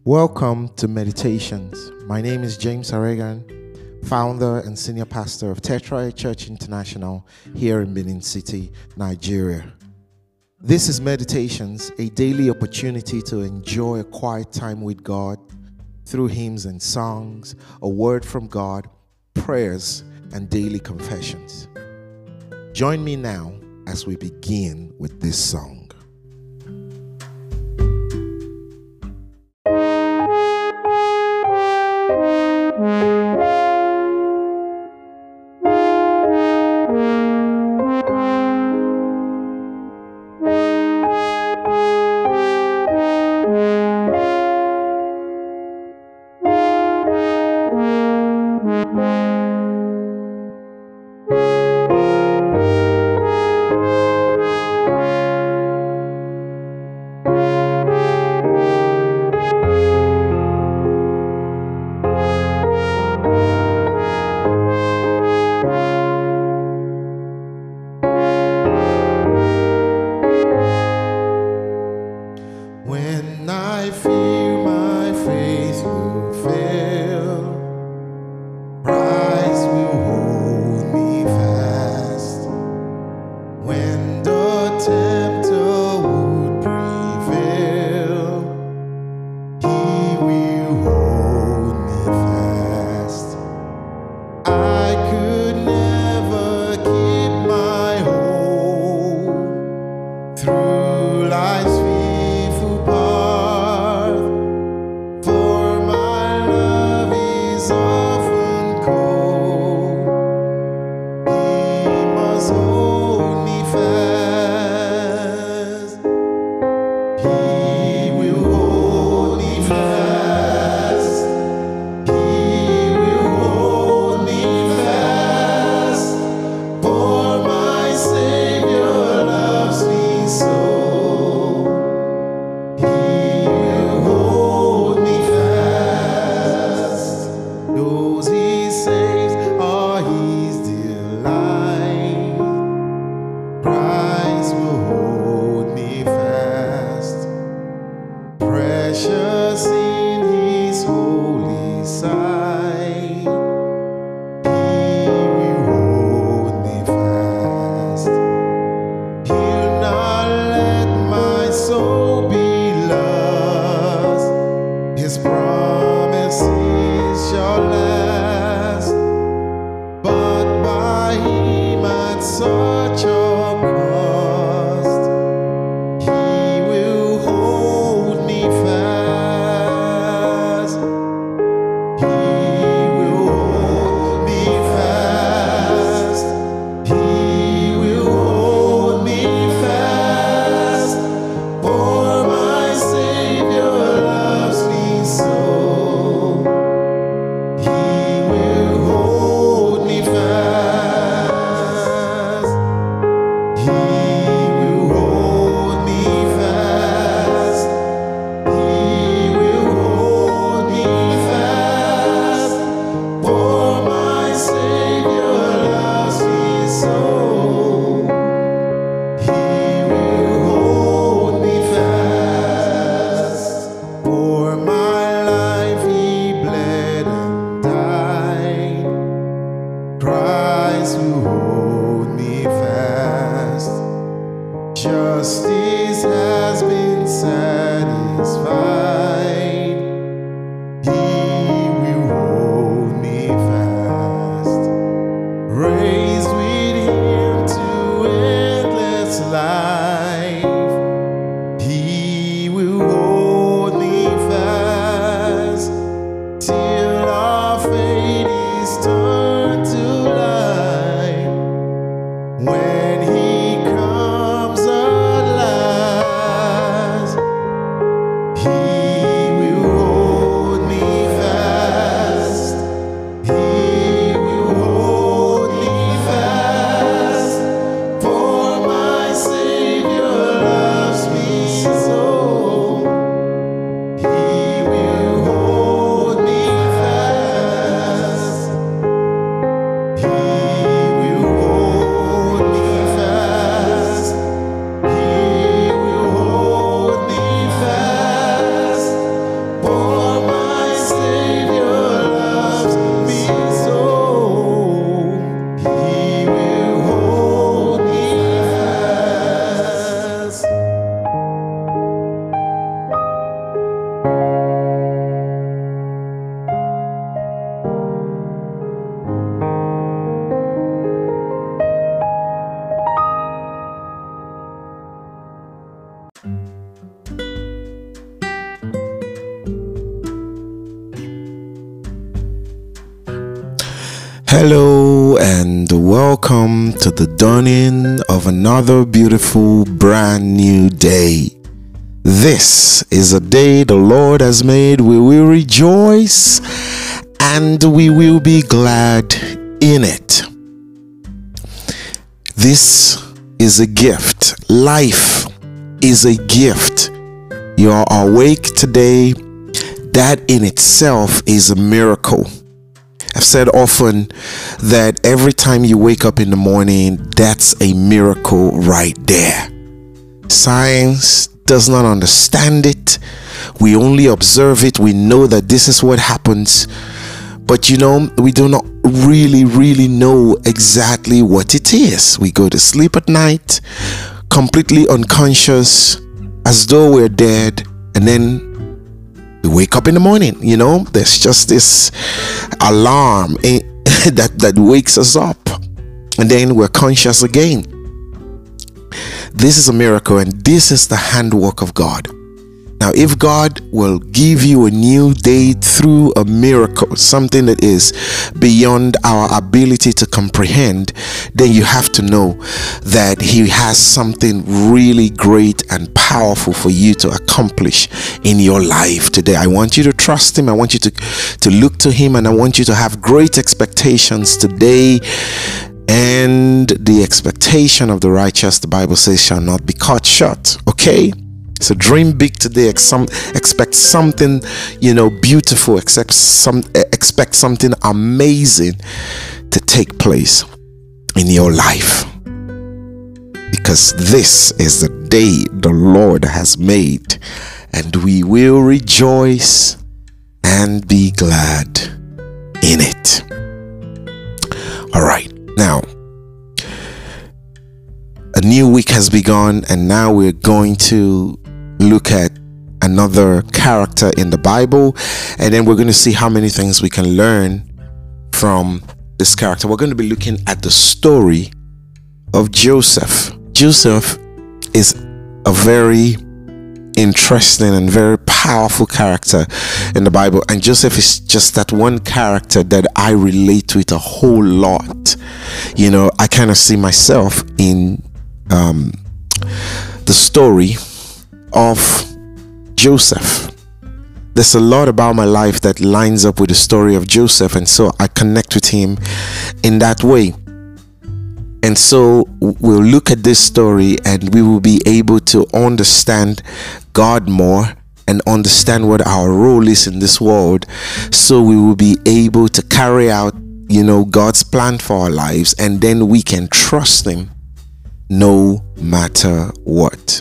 Welcome to Meditations. My name is James Aregan, founder and senior pastor of Tetra Church International here in Benin City, Nigeria. This is Meditations, a daily opportunity to enjoy a quiet time with God through hymns and songs, a word from God, prayers, and daily confessions. Join me now as we begin with this song. When I fear my faith will fail, Christ will hold me fast. When the tempter would prevail, he will hold me fast. I could never keep my hold through life's justice has been satisfied. He will hold me fast, raised with him to endless life. He will hold me fast till our fate is turned to light. When he comes at last, Hello and welcome to the dawning of another beautiful brand new day. This is a day the Lord has made. We will rejoice and we will be glad in it. This is a gift. Life is a gift. You are awake today. That in itself is a miracle. I've said often that every time you wake up in the morning, that's a miracle right there. Science does not understand it. We only observe it. We know that this is what happens. But we do not really know exactly what it is. We go to sleep at night, completely unconscious, as though we're dead, and then we wake up in the morning. There's just this alarm that wakes us up, and then we're conscious again. This is a miracle, and this is the handwork of God. Now, if God will give you a new day through a miracle, something that is beyond our ability to comprehend, then you have to know that He has something really great and powerful for you to accomplish in your life today. I want you to trust Him. I want you to look to Him, and I want you to have great expectations today. And the expectation of the righteous, the Bible says, shall not be cut short. Okay? So dream big today. Expect something, beautiful. Expect something amazing to take place in your life. Because this is the day the Lord has made, and we will rejoice and be glad in it. All right. Now, a new week has begun, and now we're going to look at another character in the Bible, and then we're going to see how many things we can learn from this character. We're going to be looking at the story of Joseph. Joseph is a very interesting and very powerful character in the Bible, and Joseph is just that one character that I relate to it a whole lot. I kind of see myself in the story of Joseph. There's a lot about my life that lines up with the story of Joseph, and so I connect with him in that way. And so we'll look at this story, and we will be able to understand God more and understand what our role is in this world, so we will be able to carry out God's plan for our lives, and then we can trust Him no matter what.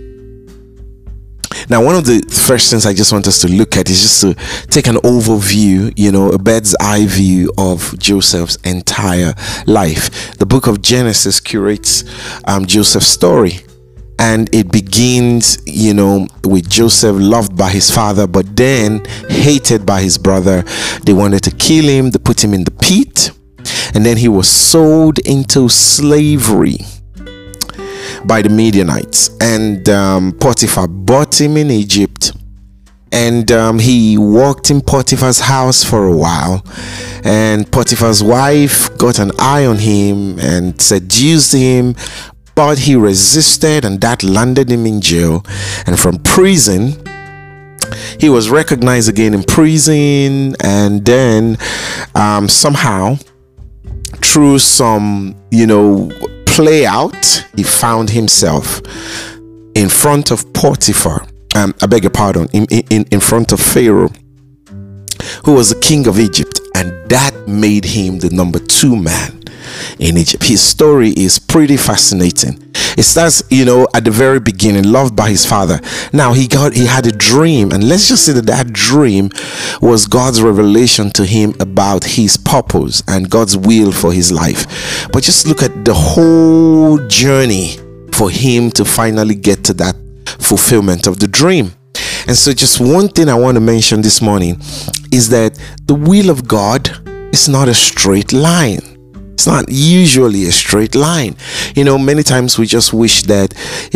Now, one of the first things I just want us to look at is just to take an overview, a bird's eye view of Joseph's entire life. The book of Genesis curates Joseph's story, and it begins, with Joseph loved by his father, but then hated by his brother. They wanted to kill him. They put him in the pit, and then he was sold into slavery by the Midianites, and Potiphar bought him in Egypt, and he worked in Potiphar's house for a while, and Potiphar's wife got an eye on him and seduced him, but he resisted, and that landed him in jail. And from prison, he was recognized again in prison, and then somehow through some play out, he found himself in front of Potiphar. I beg your pardon, in front of Pharaoh, who was the king of Egypt, and that made him the number 2 man in Egypt. His story is pretty fascinating. It starts, at the very beginning, loved by his father. Now he had a dream, and let's just say that dream was God's revelation to him about his purpose and God's will for his life. But just look at the whole journey for him to finally get to that fulfillment of the dream. And so just one thing I want to mention this morning is that the will of God is not a straight line. It's not usually a straight line. Many times we just wish that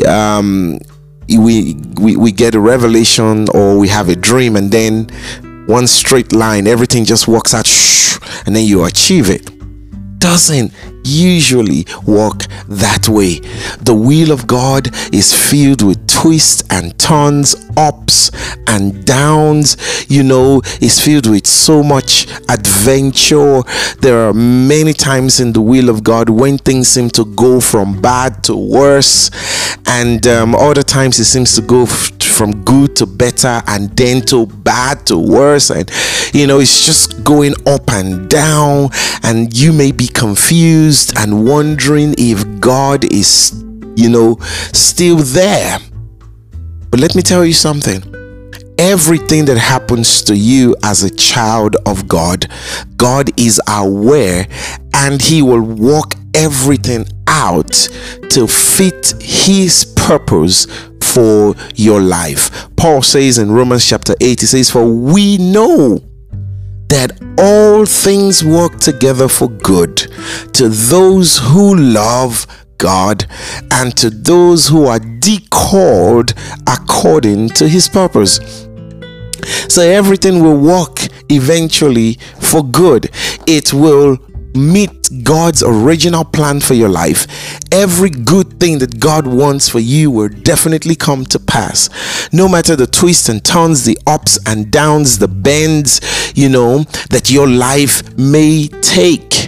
we get a revelation or we have a dream, and then one straight line, everything just works out and then you achieve it. Doesn't usually work that way. The will of God is filled with twists and turns, ups and downs. It's filled with so much adventure. There are many times in the will of God when things seem to go from bad to worse, and other times it seems to go from good to better, and then to bad to worse, and it's just going up and down, and you may be confused and wondering if God is still there. But let me tell you something. Everything that happens to you as a child of God, God is aware, and He will work everything out to fit His purpose for your life. Paul says in Romans chapter 8, he says, "For we know that all things work together for good to those who love God and to those who are called according to His purpose." So everything will work eventually for good. It will meet God's original plan for your life. Every good thing that God wants for you will definitely come to pass. No matter the twists and turns, the ups and downs, the bends, that your life may take.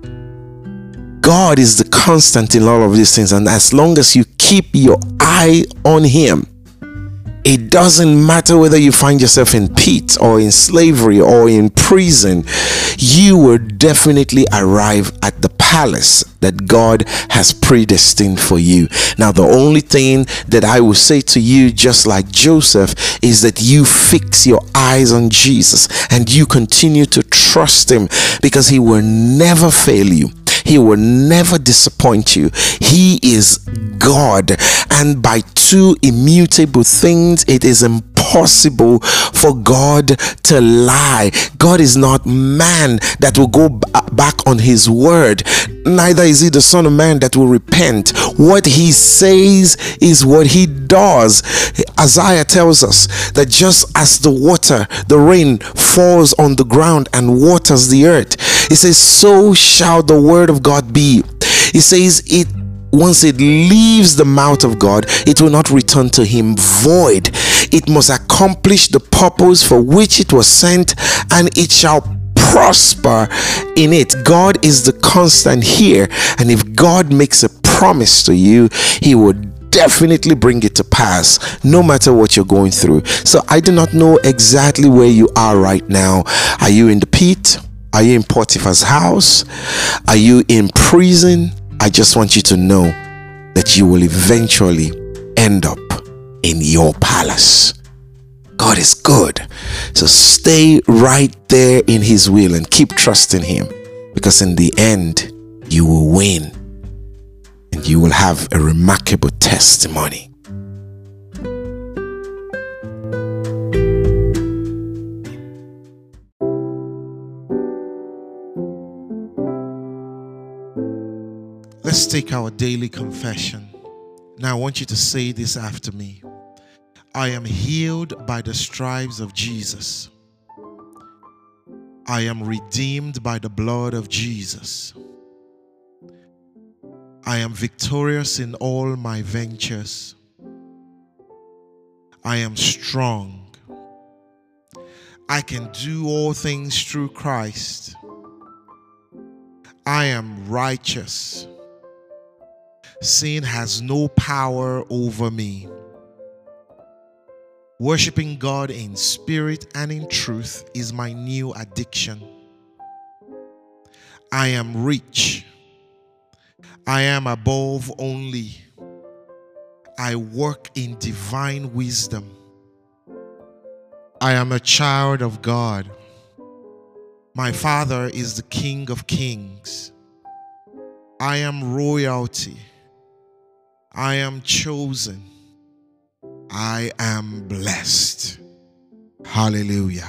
God is the constant in all of these things, and as long as you keep your eye on Him, it doesn't matter whether you find yourself in pit or in slavery or in prison, you will definitely arrive at the palace that God has predestined for you. Now, the only thing that I will say to you, just like Joseph, is that you fix your eyes on Jesus and you continue to trust Him, because He will never fail you. He will never disappoint you. He is God, and by two immutable things, it is impossible for God to lie. God is not man that will go back on His word, neither is He the Son of Man that will repent. What He says is what He does. Isaiah tells us that just as the rain falls on the ground and waters the earth, He says, so shall the word of God be. He says once it leaves the mouth of God, it will not return to Him void. It must accomplish the purpose for which it was sent, and it shall prosper in it. God is the constant here, and if God makes a promise to you, He would definitely bring it to pass, no matter what you're going through. So I do not know exactly where you are right now. Are you in the pit? Are you in Potiphar's house? Are you in prison? I just want you to know that you will eventually end up in your palace. God is good. So stay right there in His will and keep trusting Him, because in the end, you will win and you will have a remarkable testimony. Let's take our daily confession. Now I want you to say this after me. I am healed by the stripes of Jesus. I am redeemed by the blood of Jesus. I am victorious in all my ventures. I am strong. I can do all things through Christ. I am righteous. Sin has no power over me. Worshiping God in spirit and in truth is my new addiction. I am rich. I am above only. I work in divine wisdom. I am a child of God. My Father is the King of Kings. I am royalty. I am chosen. I am blessed. Hallelujah.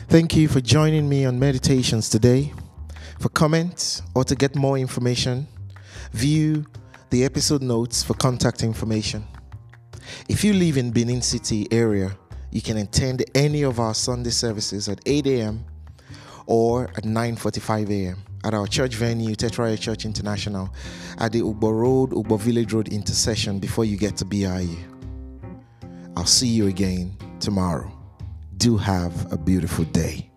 Thank you for joining me on Meditations today. For comments or to get more information, view the episode notes for contact information. If you live in Benin City area, you can attend any of our Sunday services at 8 a.m. or at 9:45 a.m. at our church venue, Tetraya Church International, at the Ugbo Village Road intersection before you get to BIU. I'll see you again tomorrow. Do have a beautiful day.